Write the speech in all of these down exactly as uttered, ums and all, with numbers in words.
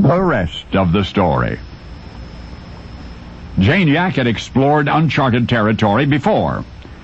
the rest of the story. Jane Yak had explored uncharted territory before,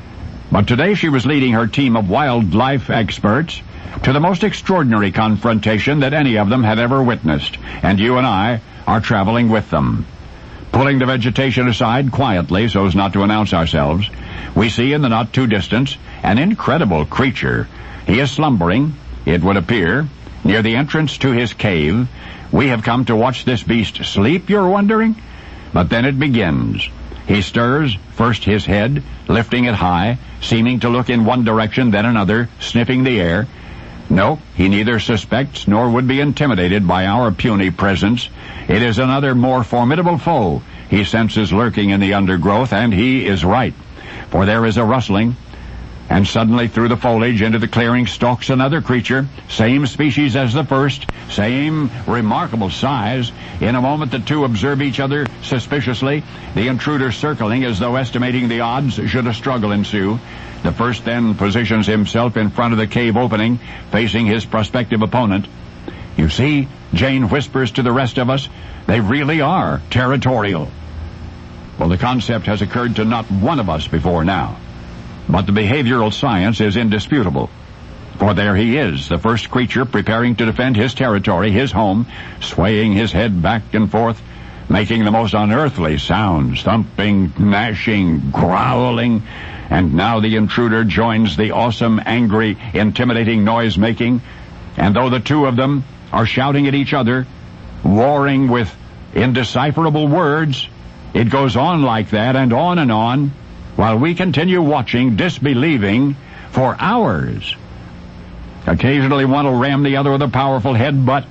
but today she was leading her team of wildlife experts to the most extraordinary confrontation that any of them had ever witnessed, and you and I are traveling with them. Pulling the vegetation aside quietly so as not to announce ourselves, we see in the not-too-distance an incredible creature. He is slumbering, it would appear, near the entrance to his cave. We have come to watch this beast sleep, you're wondering? But then it begins. He stirs, first his head, lifting it high, seeming to look in one direction, then another, sniffing the air. No, he neither suspects nor would be intimidated by our puny presence. It is another more formidable foe he senses lurking in the undergrowth, and he is right. For there is a rustling, and suddenly through the foliage into the clearing stalks another creature, same species as the first, same remarkable size. In a moment the two observe each other suspiciously, the intruder circling as though estimating the odds should a struggle ensue. The first then positions himself in front of the cave opening, facing his prospective opponent. You see, Jane whispers to the rest of us, they really are territorial. Well, the concept has occurred to not one of us before now. But the behavioral science is indisputable. For there he is, the first creature preparing to defend his territory, his home, swaying his head back and forth, making the most unearthly sounds, thumping, gnashing, growling. And now the intruder joins the awesome, angry, intimidating noise-making. And though the two of them are shouting at each other, warring with indecipherable words, it goes on like that and on and on, while we continue watching, disbelieving, for hours. Occasionally one will ram the other with a powerful headbutt.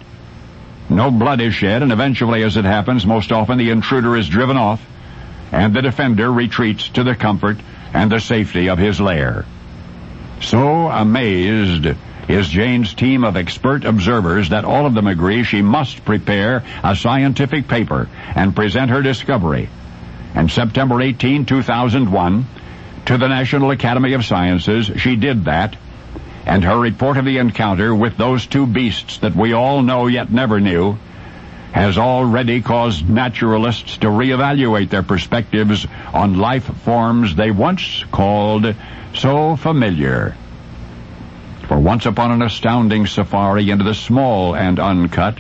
No blood is shed, and eventually, as it happens, most often the intruder is driven off, and the defender retreats to the comfort and the safety of his lair. So amazed is Jane's team of expert observers that all of them agree she must prepare a scientific paper and present her discovery. And September eighteenth, two thousand one, to the National Academy of Sciences, she did that, and her report of the encounter with those two beasts that we all know yet never knew has already caused naturalists to reevaluate their perspectives on life forms they once called so familiar. For once upon an astounding safari into the small and uncut,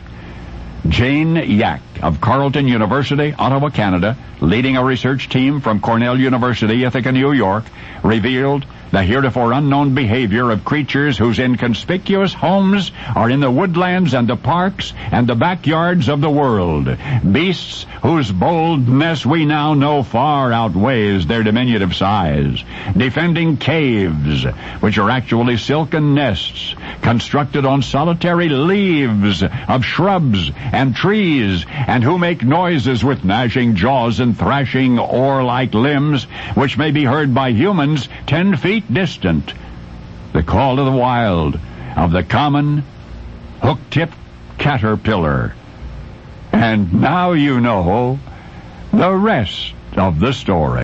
Jane Yak of Carleton University, Ottawa, Canada, leading a research team from Cornell University, Ithaca, New York, revealed the heretofore unknown behavior of creatures whose inconspicuous homes are in the woodlands and the parks and the backyards of the world. Beasts whose boldness we now know far outweighs their diminutive size. Defending caves, which are actually silken nests, constructed on solitary leaves of shrubs and trees, and who make noises with gnashing jaws and thrashing oar-like limbs, which may be heard by humans ten feet distant. The call of the wild of the common hook-tipped caterpillar. And now you know the rest of the story.